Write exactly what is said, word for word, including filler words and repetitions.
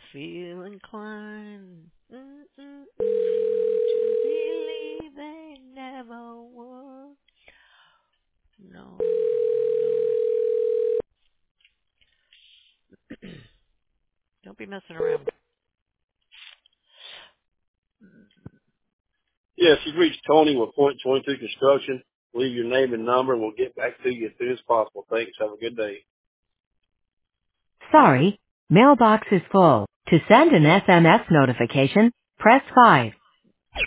feel inclined mm-mm-mm, to believe they never would. No, no. Don't be messing around. Yes, you've reached Tony with Point twenty-two Construction. Leave your name and number, and we'll get back to you as soon as possible. Thanks. Have a good day. Sorry, mailbox is full. To send an S M S notification, press five.